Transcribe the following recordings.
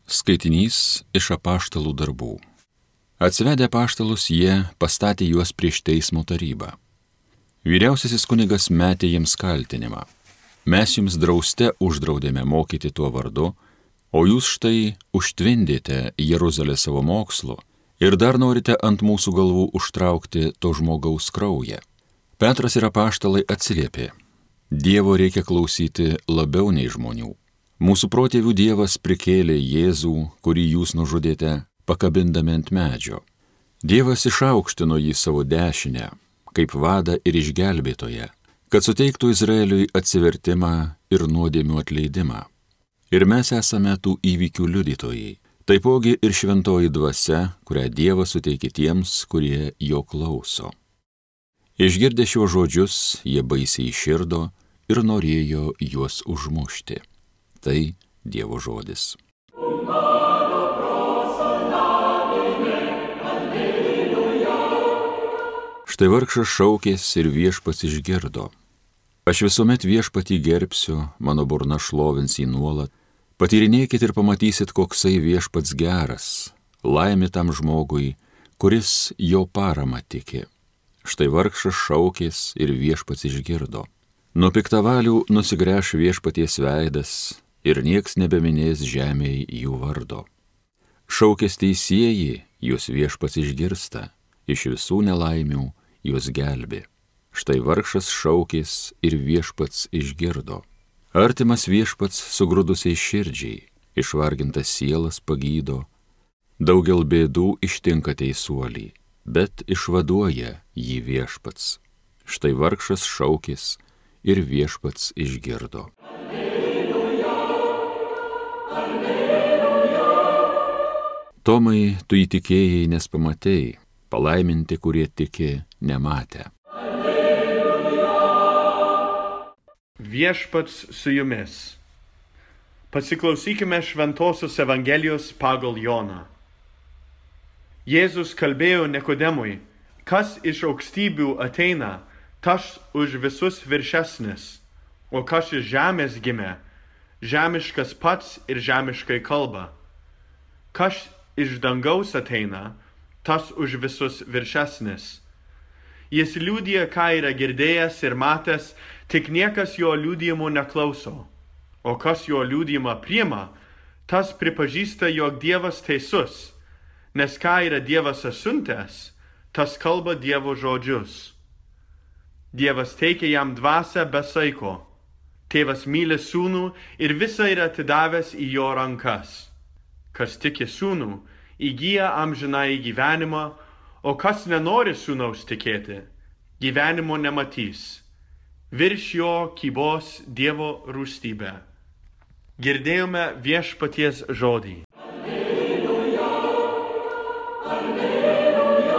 Skaitinys iš apaštalų darbų. Atsivedę apaštalus, jie pastatė juos prieš teismo tarybą. Vyriausiasis kunigas metė jiems kaltinimą. Mes jums drauste uždraudėme mokyti tuo vardu, o jūs štai užtvindėte Jeruzalę savo mokslu ir dar norite ant mūsų galvų užtraukti to žmogaus kraują. Petras ir apaštalai atsiliepė: Dievo reikia klausyti labiau nei žmonių. Mūsų protėvių Dievas prikėlė Jėzų, kurį jūs nužudėte, pakabindami ant medžio. Dievas išaukštino jį savo dešinę, kaip vadą ir išgelbėtoją, kad suteiktų Izraeliui atsivertimą ir nuodėmių atleidimą. Ir mes esame tų įvykių liudytojai, taipogi ir šventoji dvasia, kurią Dievas suteikė tiems, kurie jo klauso. Išgirdę šiuos žodžius, jie baisiai įširdo ir norėjo juos užmušti. Tai Dievo žodis. Štai vargšas šaukės ir Viešpats išgirdo. Aš visuomet Viešpatį gerbsiu, mano burna šlovins jį nuolat. Patyrinėkit ir pamatysit, koksai Viešpats geras, laimė tam žmogui, kuris jo parama tiki. Štai vargšas šaukės ir Viešpats išgirdo. Nuo piktavalių nusigręš Viešpaties veidas ir nieks nebeminės žemėje jų vardo. Šaukės teisieji, jūs Viešpats išgirsta, iš visų nelaimių jūs gelbė. Štai vargšas šaukės ir Viešpats išgirdo. Artimas Viešpats sugrudusiai širdžiai, išvargintas sielas pagydo. Daugel bėdų ištinka teisuolį, bet išvaduoja jį Viešpats. Štai vargšas šaukės ir Viešpats išgirdo. Tomai, tu įtikėjai, nes pamatei, palaiminti, kurie tiki, nematę. Alleluja. Viešpats su jumis. Pasiklausykime Šventosios Evangelijos pagal Joną. Jėzus kalbėjo Nikodemui: kas iš aukštybių ateina, tas už visus viršesnis, o kas iš žemės gimė, žemiškas pats ir žemiškai kalba. Kas iš dangaus ateina, tas už visus viršesnis. Jis liudija, ką yra girdėjęs ir matęs, tik niekas jo liudijimo neklauso. O kas jo liudijimą priima, tas pripažįsta, jog Dievas teisus, nes ką yra Dievas asiuntęs, tas kalba Dievo žodžius. Dievas teikia jam dvasią be saiko. Tėvas myli sūnų ir visą yra atidavęs į jo rankas. Kas tiki sūnų, įgyja amžinąjį gyvenimą, o kas nenori sūnaus tikėti, gyvenimo nematys. Virš jo kybos Dievo rūstybė. Girdėjome Viešpaties žodį. Alleluja, alleluja,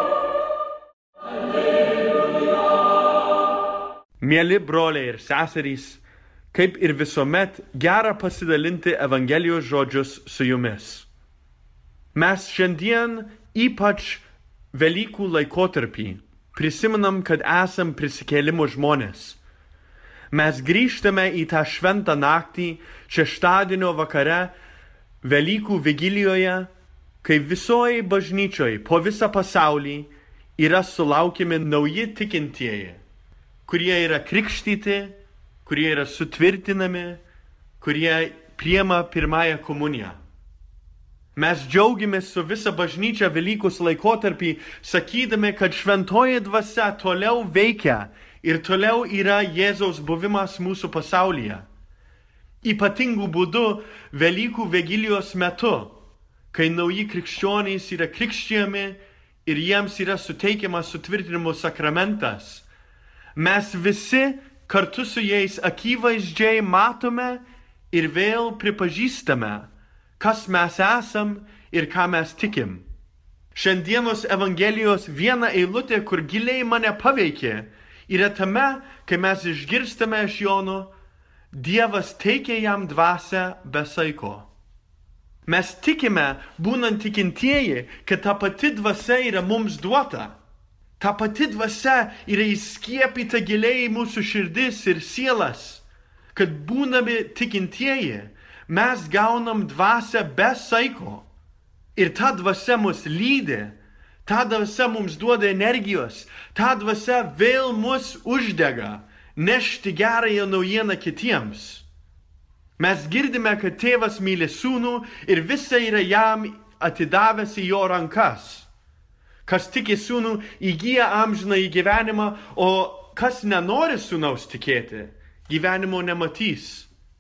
alleluja. Mieli broliai ir seserys, kaip ir visuomet, gera pasidalinti Evangelijos žodžius su jumis. Mes šiandien, ypač Velykų laikotarpį, prisimenam, kad esam prisikėlimo žmonės. Mes grįžtame į tą šventą naktį, šeštadienio vakare, Velykų vigilijoje, kai visoje bažnyčioje po visą pasaulį yra sulaukiami nauji tikintieji, kurie yra krikštyti, kurie yra sutvirtinami, kurie priima pirmąją komuniją. Mes džiaugiamės su visa bažnyčia Velykos laikotarpį, sakydami, kad šventoji dvasia toliau veikia ir toliau yra Jėzaus buvimas mūsų pasaulyje. Ypatingų būdų Velykų vigilijos metu, kai nauji krikščionys yra krikštijami ir jiems yra suteikiamas sutvirtinimo sakramentas, mes visi kartu su jais akivaizdžiai matome ir vėl pripažįstame, kas mes esam ir ką mes tikim. Šiandienos Evangelijos viena eilutė, kur giliai mane paveikė, yra tame, kai mes išgirstame iš Jono: Dievas teikia jam dvasią be saiko. Mes tikime, būnant tikintieji, kad ta pati dvasia yra mums duota. Ta pati dvasia yra įskiepyta giliai į mūsų širdis ir sielas, kad būnami tikintieji, mes gaunam dvasią be saiko. Ir ta dvasia mus lydi, ta dvasia mums duoda energijos, ta dvasia vėl mus uždega, nešti gerąją naujieną kitiems. Mes girdime, kad tėvas myli sūnų ir visa yra jam atidavęs į jo rankas. Kas tiki sūnų, įgyja amžiną į gyvenimą, o kas nenori sūnaus tikėti, gyvenimo nematys.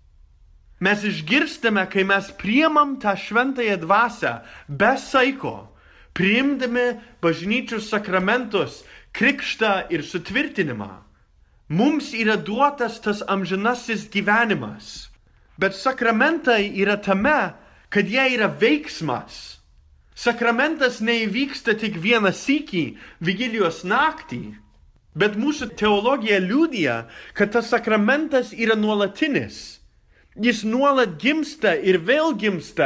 Mes išgirstame, kai mes priimam tą šventąją dvasią be saiko, priimdami bažnyčios sakramentus, krikštą ir sutvirtinimą. Mums yra duotas tas amžinasis gyvenimas. Bet sakramentai yra tame, kad jie yra veiksmas. Sakramentas neįvyksta tik vieną sykį vigilijos naktį, bet mūsų teologija liudija, kad tas sakramentas yra nuolatinis. Jis nuolat gimsta ir vėl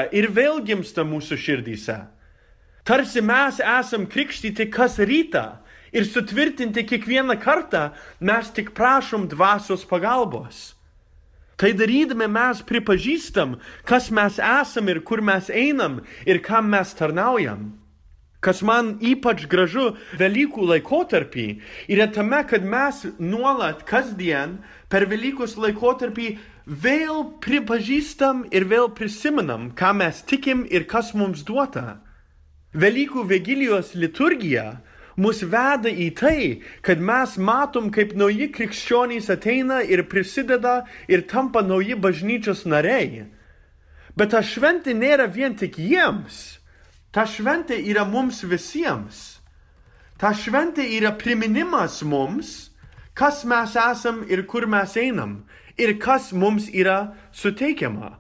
gimsta mūsų širdyse. Tarsi mes esam krikštyti kas rytą ir sutvirtinti kiekvieną kartą mes tik prašom dvasios pagalbos. Tai darydami mes pripažįstam, kas mes esam ir kur mes einam ir kam mes tarnaujam. Kas man ypač gražu Velykų laikotarpį yra tame, kad mes nuolat kasdien per Velykus laikotarpį vėl pripažįstam ir vėl prisimenam, ką mes tikim ir kas mums duota. Velykų vigilijos liturgija mus veda į tai, kad mes matom, kaip nauji krikščionys ateina ir prisideda ir tampa nauji bažnyčios nariai. Bet ta šventė nėra vien tik jiems. Ta šventė yra mums visiems. Ta šventė yra priminimas mums, kas mes esam ir kur mes einam, ir kas mums yra suteikiama.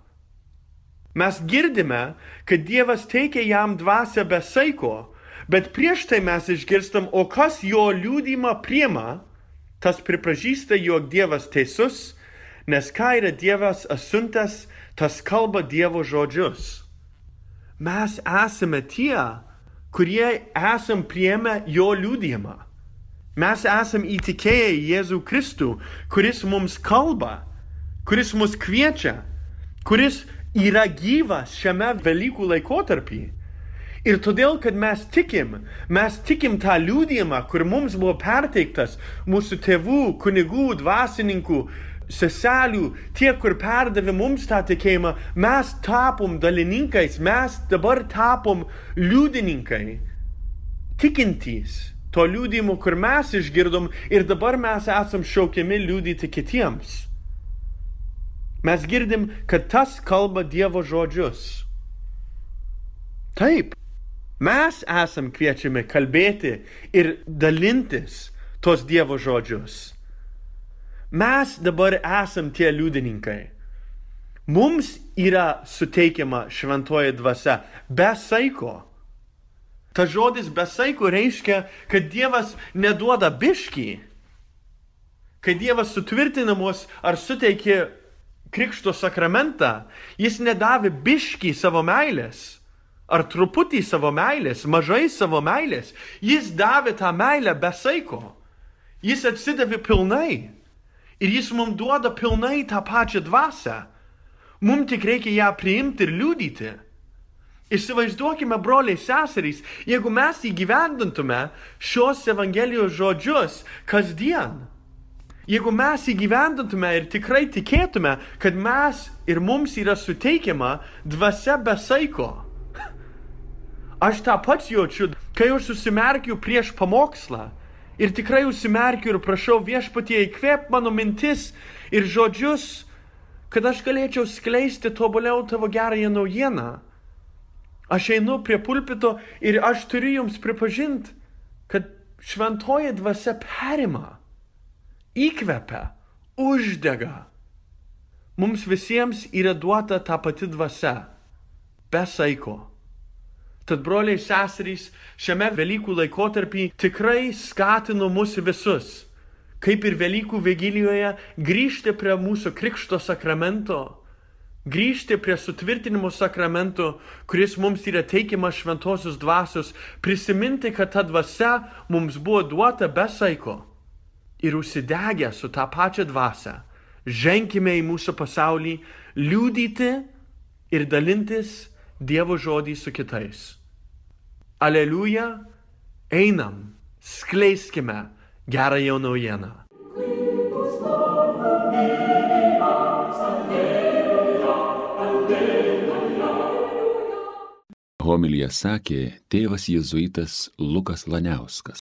Mes girdime, kad Dievas teikia jam dvasią be saiko, bet prieš tai mes išgirstam, o kas jo liudijimą priima, tas pripažįsta, jog Dievas teisus, nes ką yra Dievas asiuntęs, tas kalba Dievo žodžius. Mes esame tie, kurie esam priėmę jo liudijimą. Mes esam įtikėję į Jėzų Kristų, kuris mums kalba, kuris mus kviečia, kuris yra gyvas šiame Velykų laikotarpį. Ir todėl, kad mes tikim tą liudijimą, kur mums buvo perteiktas mūsų tėvų, kunigų, dvasininkų, seselių, tie, kur perdavė mums tą tikėjimą, mes tapom dalininkais, mes dabar tapom liudininkai, tikintys to liudijimo, kur mes išgirdom ir dabar mes esam šaukiami liudyti kitiems. Mes girdim, kad tas kalba Dievo žodžius. Taip. Mes esam kviečiami kalbėti ir dalintis tos Dievo žodžius. Mes dabar esam tie liudininkai. Mums yra suteikiama šventoji dvasia be saiko. Ta žodis be saiko reiškia, kad Dievas neduoda biškį. Kai Dievas sutvirtina mus ar suteikė krikšto sakramentą, jis nedavė biškį savo meilės. Ar truputį savo meilės, mažai savo meilės. Jis davė tą meilę be saiko. Jis atsidavė pilnai. Ir jis mums duoda pilnai tą pačią dvasią. Mums tik reikia ją priimti ir liudyti. Įsivaizduokime, broliai seserys, jeigu mes įgyvendintume šios Evangelijos žodžius kasdien. Jeigu mes įgyvendintume ir tikrai tikėtume, kad mes ir mums yra suteikiama dvasia be saiko. Aš tą pats jaučiu, kai aš susimerkiu prieš pamokslą ir tikrai užsimerkiu ir prašau Viešpatie įkvėp mano mintis ir žodžius, kad aš galėčiau skleisti tobuliau tavo gerąją naujieną. Aš einu prie pulpito ir aš turiu jums pripažinti, kad šventoji dvasia perima, įkvepia, uždega. Mums visiems yra duota ta pati dvasia, be saiko. Tad broliai seserys, šiame Velykų laikotarpį tikrai skatino mus visus, kaip ir Velykų vigilijoje, grįžti prie mūsų krikšto sakramento, grįžti prie sutvirtinimo sakramento, kuris mums yra teikiamas šventosios dvasios, prisiminti, kad ta dvasia mums buvo duota be saiko ir užsidegę su tą pačią dvasią. Ženkime į mūsų pasaulį, liudyti ir dalintis Dievo žodį su kitais. Aleliuja, einam, skleiskime gerąją naujieną. Homiliją sakė tėvas jėzuitas Lukas Laniauskas.